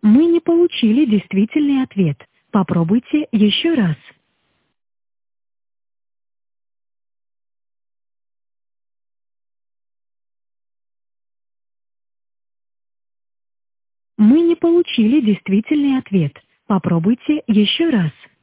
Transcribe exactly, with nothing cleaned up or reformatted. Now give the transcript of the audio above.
Мы не получили действительный ответ. Попробуйте еще раз. Мы не получили действительный ответ. Попробуйте еще раз.